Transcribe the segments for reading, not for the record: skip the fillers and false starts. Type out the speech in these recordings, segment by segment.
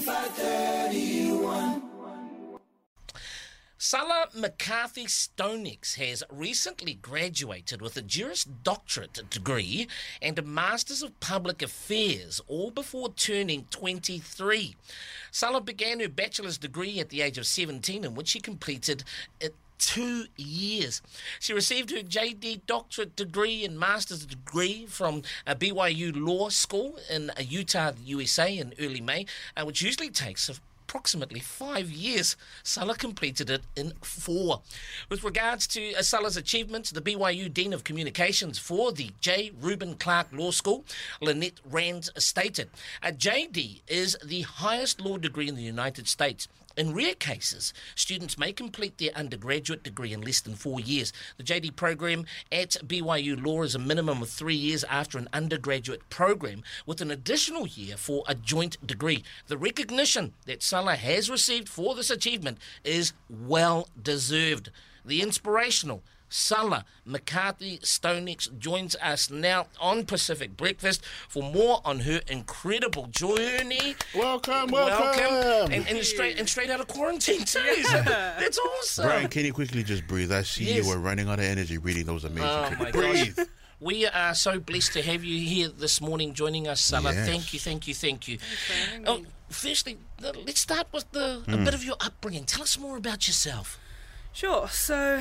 Sala McCarthy Stonex has recently graduated with a Juris Doctorate degree and a Masters of Public Affairs, all before turning 23. Sala began her bachelor's degree at the age of 17, in which she completed it 2 years. She received her JD doctorate degree and master's degree from BYU Law School in Utah, USA in early May, which usually takes approximately 5 years. Sala completed it in 4. With regards to Sala's achievements, the BYU Dean of Communications for the J. Reuben Clark Law School, Lynette Rand, stated, "A JD is the highest law degree in the United States. In rare cases, students may complete their undergraduate degree in less than 4 years. The JD program at BYU Law is a minimum of 3 years after an undergraduate program, with an additional year for a joint degree. The recognition that Sala has received for this achievement is well deserved." The inspirational Sala McCarthy Stonex joins us now on Pacific Breakfast for more on her incredible journey. Welcome. And straight out of quarantine too. That's awesome. Brian, can you quickly just breathe? I see you were running out of energy reading those amazing my breathe. Gosh. We are so blessed to have you here this morning joining us, Sala. Yes. Thank you. Firstly, let's start with a bit of your upbringing. Tell us more about yourself. Sure. So,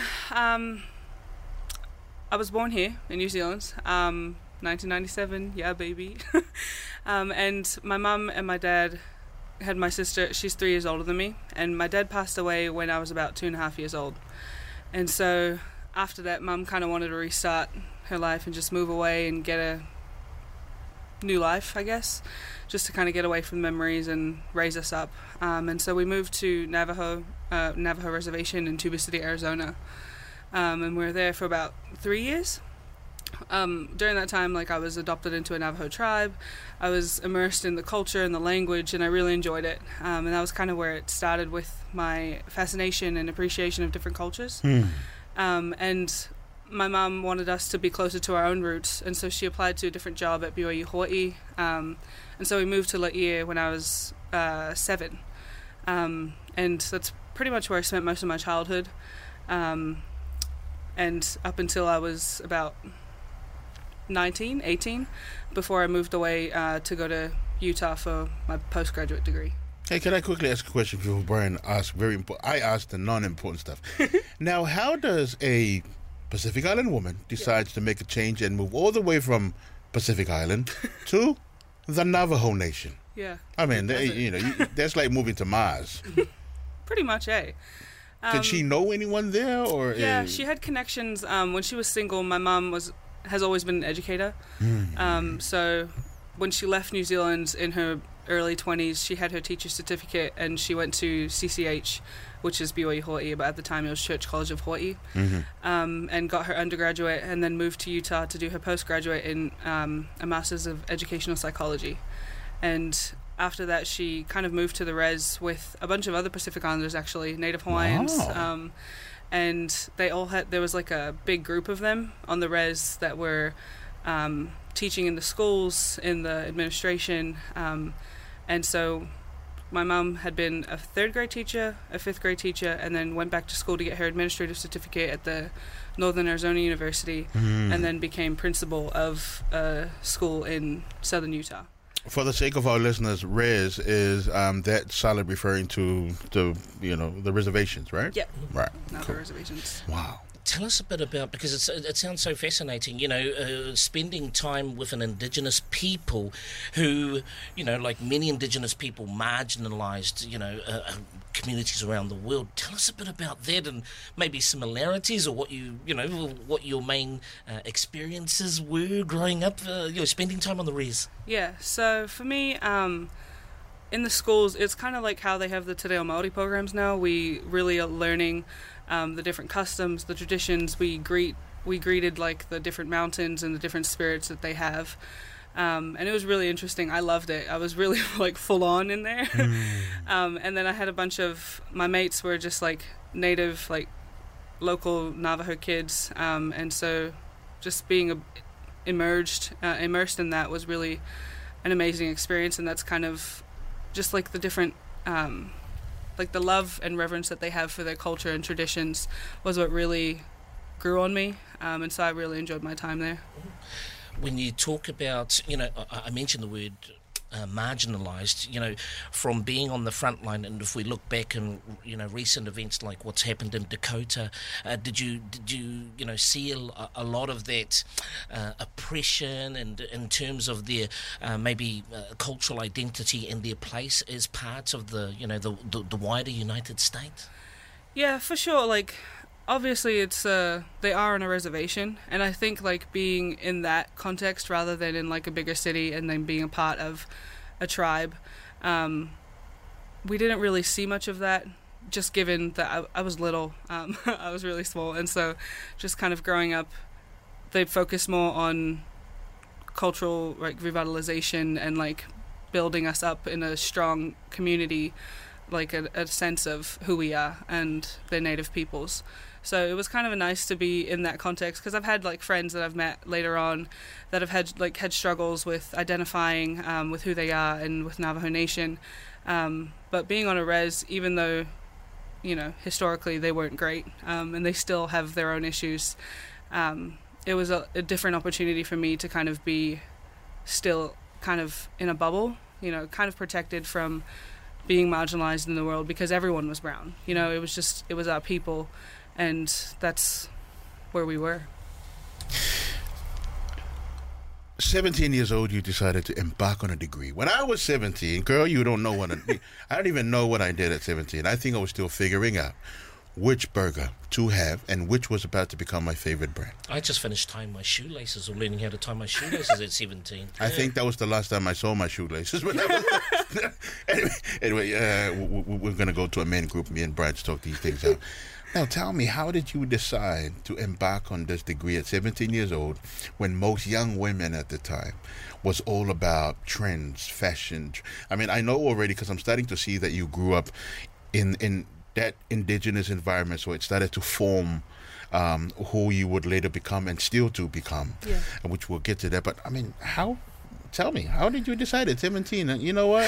I was born here in New Zealand, 1997, yeah, baby. And my mum and my dad had my sister. She's 3 years older than me, and my dad passed away when I was about 2.5 years old. And so after that, Mum kind of wanted to restart her life and just move away and get a new life, I guess, just to kind of get away from memories and raise us up. And so we moved to Navajo Reservation in Tuba City, Arizona. And we were there for about 3 years. During that time, I was adopted into a Navajo tribe. I was immersed in the culture and the language, and I really enjoyed it. And that was kind of where it started with my fascination and appreciation of different cultures. And my mum wanted us to be closer to our own roots, and so she applied to a different job at BYU Hawaii. And so we moved to Laie when I was 7. And that's pretty much where I spent most of my childhood. And up until I was about 18, before I moved away to go to Utah for my postgraduate degree. Hey, can I quickly ask a question before Brian asks I asked the non-important stuff. Now, how does a Pacific Island woman decide to make a change and move all the way from Pacific Island to the Navajo Nation? Yeah. I mean, that's like moving to Mars. Pretty much, eh? Did she know anyone there, or? Yeah, she had connections. When she was single, my mum has always been an educator. So when she left New Zealand in her early 20s, she had her teacher's certificate, and she went to CCH, which is BYU Hawaii, but at the time it was Church College of Hawaii, and got her undergraduate, and then moved to Utah to do her postgraduate in a Master's of Educational Psychology. And after that, she kind of moved to the res with a bunch of other Pacific Islanders, actually, Native Hawaiians. Wow. And they all there was a big group of them on the res that were teaching in the schools, in the administration. And so my mum had been a 3rd grade teacher, a 5th grade teacher, and then went back to school to get her administrative certificate at the Northern Arizona University, and then became principal of a school in southern Utah. For the sake of our listeners, res is that Sala referring to the reservations, right? Yep. Right. Not Cool. the reservations. Wow. Tell us a bit about, because it sounds so fascinating, spending time with an Indigenous people who, like many Indigenous people, marginalised, communities around the world. Tell us a bit about that and maybe similarities, or what what your main experiences were growing up, spending time on the res. Yeah, so for me, in the schools, it's kind of like how they have the Te Reo Māori programs now. We really are learning the different customs, the traditions. We greeted the different mountains and the different spirits that they have. And it was really interesting. I loved it. I was really full on in there. And then I had a bunch of my mates were just native, local Navajo kids. And so just being immersed in that was really an amazing experience. And that's kind of just like the different, like the love and reverence that they have for their culture and traditions was what really grew on me, and so I really enjoyed my time there. When you talk about, I mentioned the word marginalised, from being on the front line, and if we look back in, recent events like what's happened in Dakota, did you see a lot of that oppression, and in terms of their maybe cultural identity and their place as part of the wider United States? Yeah, for sure. Like, obviously it's they are on a reservation, and I think like being in that context rather than in like a bigger city and then being a part of a tribe, we didn't really see much of that, just given that I was little. I was really small, and so just kind of growing up, they focused more on cultural like revitalization and like building us up in a strong community, like a sense of who we are and their native peoples. So it was kind of nice to be in that context, because I've had like friends that I've met later on that have had struggles with identifying with who they are and with Navajo Nation. But being on a res, even though historically they weren't great, and they still have their own issues, it was a different opportunity for me to kind of be still kind of in a bubble, kind of protected from being marginalized in the world, because everyone was brown. It was our people, and that's where we were. 17 years old, you decided to embark on a degree. When I was 17, girl, you don't know I don't even know what I did at 17. I think I was still figuring out which burger to have and which was about to become my favorite brand. I just finished tying my shoelaces, or learning how to tie my shoelaces at 17. I think that was the last time I saw my shoelaces. But anyway, we're going to go to a main group. Me and Brad to talk these things out. Now, tell me, how did you decide to embark on this degree at 17 years old, when most young women at the time was all about trends, fashion? I mean, I know already, because I'm starting to see that you grew up in that indigenous environment, so it started to form who you would later become and still to become, which we'll get to that. But I mean, tell me, how did you decide at 17? And you know what?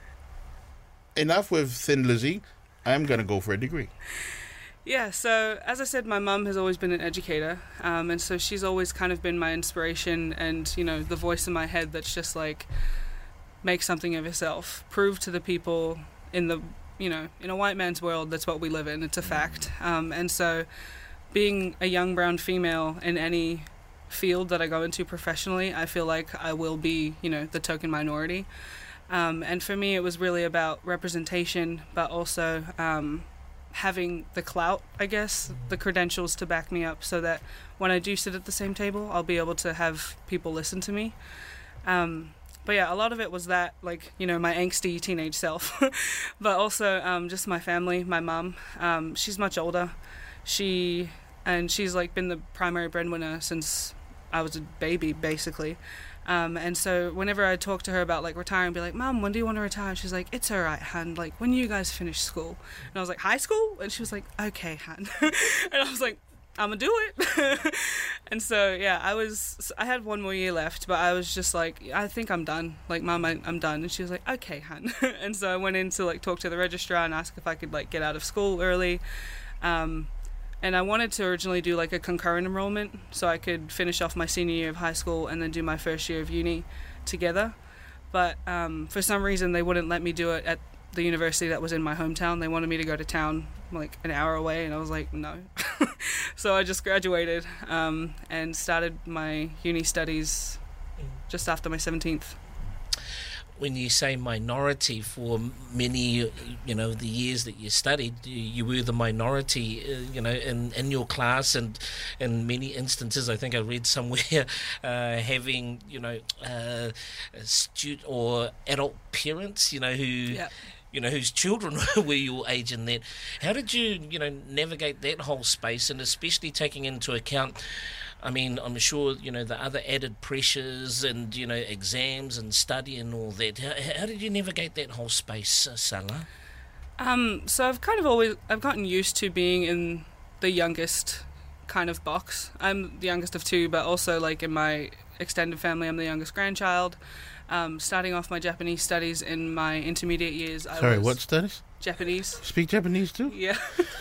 Enough with Thin Lizzy. I'm going to go for a degree. Yeah, so as I said, my mum has always been an educator, and so she's always kind of been my inspiration and, the voice in my head that's just like, make something of yourself, prove to the people in the, in a white man's world, that's what we live in, it's a fact. And so being a young brown female in any field that I go into professionally, I feel like I will be, the token minority. And for me, it was really about representation, but also having the clout, I guess, the credentials to back me up, so that when I do sit at the same table, I'll be able to have people listen to me. But yeah, a lot of it was that, like, my angsty teenage self, but also just my family, my mom. She's much older. She's like been the primary breadwinner since I was a baby, basically. And so whenever I talk to her about like retiring, I'd be like, Mom, when do you want to retire? And she's like, it's all right, hun. Like, when you guys finish school? And I was like, high school? And she was like, okay, hun. And I was like, I'm gonna do it. And so, yeah, I had one more year left, but I was just like, I think I'm done. Like, Mom, I'm done. And she was like, okay, hun. And so I went in to like talk to the registrar and ask if I could like get out of school early. And I wanted to originally do like a concurrent enrollment so I could finish off my senior year of high school and then do my first year of uni together. But for some reason, they wouldn't let me do it at the university that was in my hometown. They wanted me to go to town like an hour away, and I was like, no. So I just graduated and started my uni studies just after my 17th. When you say minority, for many, the years that you studied, you were the minority, in your class, and in many instances, I think I read somewhere, having, student or adult parents, who, whose children were your age in that. How did you, navigate that whole space, and especially taking into account, I mean, I'm sure, the other added pressures and, exams and study and all that. How did you navigate that whole space, Sala? So I've gotten used to being in the youngest kind of box. I'm the youngest of two, but also, like, in my extended family, I'm the youngest grandchild. Starting off my Japanese studies in my intermediate years. Sorry, what studies? Japanese. Speak Japanese too? Yeah.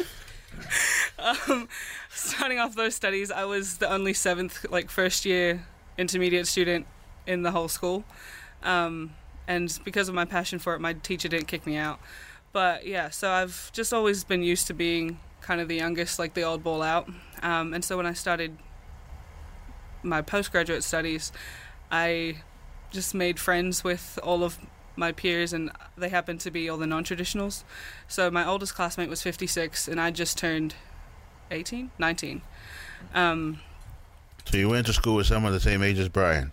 Starting off those studies, I was the only first year intermediate student in the whole school. And because of my passion for it, my teacher didn't kick me out. But yeah, so I've just always been used to being kind of the youngest, like the oddball out. And so when I started my postgraduate studies, I just made friends with all of my peers, and they happened to be all the non-traditionals. So my oldest classmate was 56, and I just turned 19. So you went to school with someone the same age as Brian?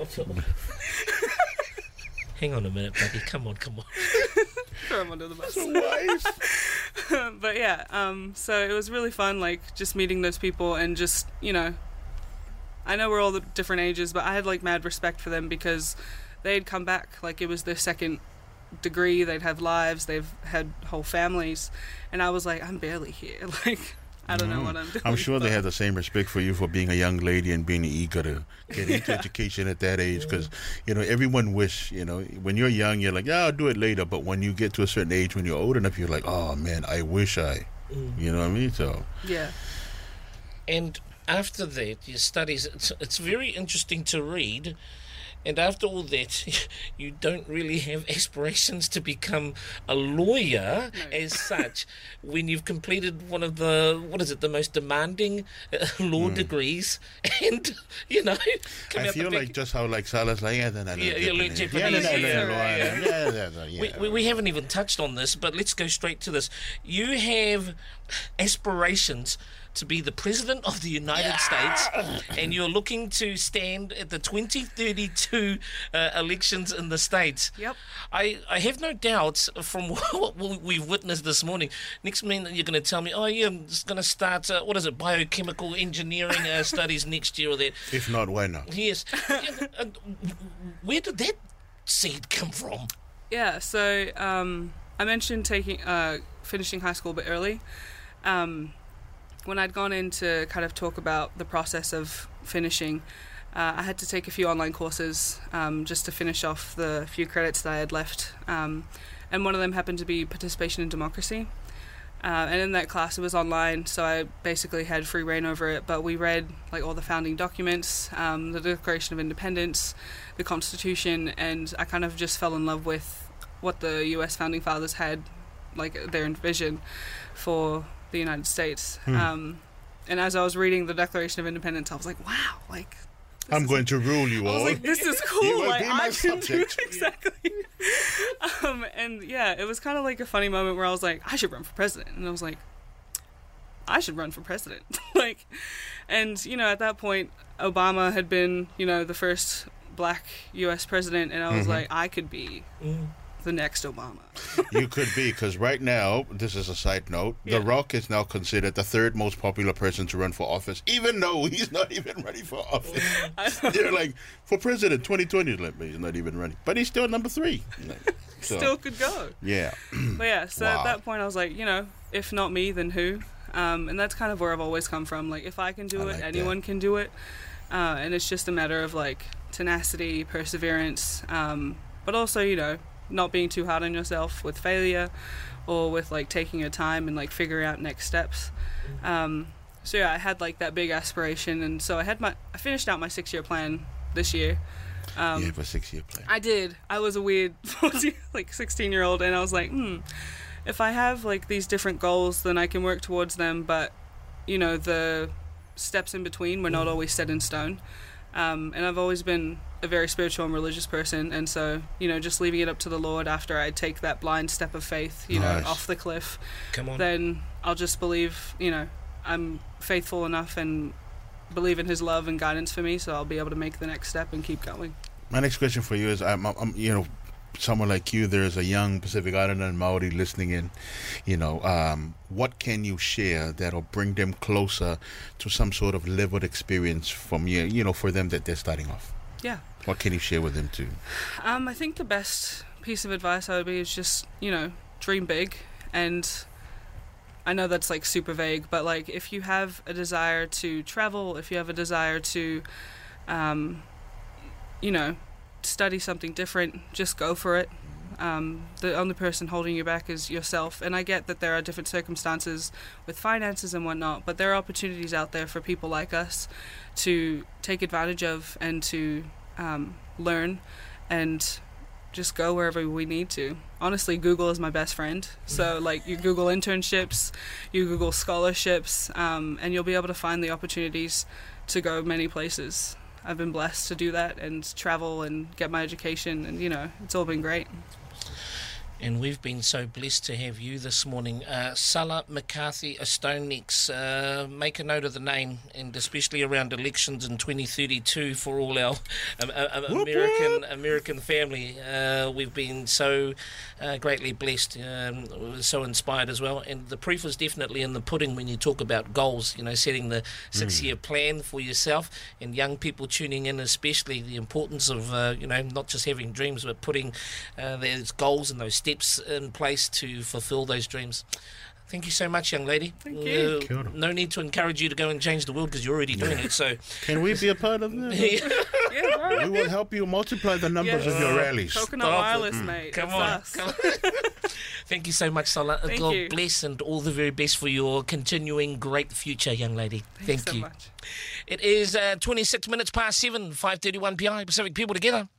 Hang on a minute, buddy. Come on. Throw him under the bus. So wise. But yeah, so it was really fun, like, just meeting those people and just, you know, I know we're all the different ages, but I had, like, mad respect for them because they'd come back, like, it was their second degree, they'd have lives, they've had whole families, and I was like, I'm barely here, like, I don't know what I'm doing. I'm sure they had the same respect for you for being a young lady and being eager to get into education at that age, because, you know, everyone wish, you know, when you're young, you're like, yeah, I'll do it later, but when you get to a certain age, when you're old enough, you're like, oh, man, I wish you know what I mean? So yeah. And after that, your studies, it's very interesting to read. And after all that, you don't really have aspirations to become a lawyer as such when you've completed one of the, the most demanding law degrees. And, you know, I feel like just how, like, Salah's like, you learn Japanese. We haven't even touched on this, but let's go straight to this. You have aspirations to be the President of the United States, and you're looking to stand at the 2032 elections in the States. Yep. I have no doubts from what we've witnessed this morning. Next minute you're going to tell me, oh yeah, I'm just going to start, biochemical engineering studies next year or that. If not, why not? Yes. Where did that seed come from? Yeah, so I mentioned finishing high school a bit early. When I'd gone in to kind of talk about the process of finishing, I had to take a few online courses just to finish off the few credits that I had left. And one of them happened to be Participation in Democracy. And in that class, it was online, so I basically had free reign over it. But we read, like, all the founding documents, the Declaration of Independence, the Constitution, and I kind of just fell in love with what the U.S. Founding Fathers had, like, their vision for the United States. And as I was reading the Declaration of Independence, I was like, wow, like, I'm going to rule you all. I was like, this is cool. You will like, be my I can do it subject. exactly. And yeah, it was kind of like a funny moment where I was like, I should run for president. And I was like, I should run for president. Like, and, you know, at that point, Obama had been, you know, the first black U.S. president, and I was like, I could be the next Obama. You could be, because right now, this is a side note, The Rock is now considered the third most popular person to run for office, even though he's not even ready for office. They're like, for president 2020, he's not even ready. But he's still number 3. So, still could go. Yeah. But yeah, so Wow. at that point I was like, you know, if not me, then who? And that's kind of where I've always come from. Like, if I can do I it, like anyone can do it. And it's just a matter of, like, tenacity, perseverance, but also, you know, not being too hard on yourself with failure or with, like, taking your time and, like, figuring out next steps. So yeah, I had, like, that big aspiration, and so I finished out my 6-year plan this year. You have a 6-year plan. I did. I was a weird 16-year-old, and I was like, if I have, like, these different goals, then I can work towards them, but, you know, the steps in between were not always set in stone. And I've always been a very spiritual and religious person, and so, you know, just leaving it up to the Lord after I take that blind step of faith, you know, off the cliff, Come on. then I'll just believe, you know, I'm faithful enough and believe in His love and guidance for me, so I'll be able to make the next step and keep going. My next question for you is, I'm you know, someone like you, there's a young Pacific Islander and Maori listening in, you know, what can you share that'll bring them closer to some sort of lived experience from you know, for them that they're starting off? Yeah. What can you share with them too? I think the best piece of advice I would be is just, you know, dream big. And I know that's, like, super vague, but, like, if you have a desire to travel, if you have a desire to, you know, study something different, just go for it. The only person holding you back is yourself. And I get that there are different circumstances with finances and whatnot, but there are opportunities out there for people like us to take advantage of and to learn and just go wherever we need to. Honestly, Google is my best friend. So, like, you Google internships, you Google scholarships, and you'll be able to find the opportunities to go many places. I've been blessed to do that and travel and get my education, and, you know, it's all been great. And we've been so blessed to have you this morning. Sala McCarthy Stonex, make a note of the name, and especially around elections in 2032 for all our American family. We've been so greatly blessed, so inspired as well. And the proof is definitely in the pudding when you talk about goals, you know, setting the 6-year plan for yourself, and young people tuning in, especially the importance of, you know, not just having dreams, but putting those goals and those steps in place to fulfill those dreams. Thank you so much, young lady. Thank you. No need to encourage you to go and change the world because you're already doing it. So, can we be a part of this? Yeah, right. We will help you multiply the numbers of your rallies. Coconut Wireless, mate. Come That's on. us. Thank you so much, Sala. Thank God you. bless, and all the very best for your continuing great future, young lady. Thanks Thank so you. much. It is 26 minutes past 7, 5:31 PI, Pacific People Together.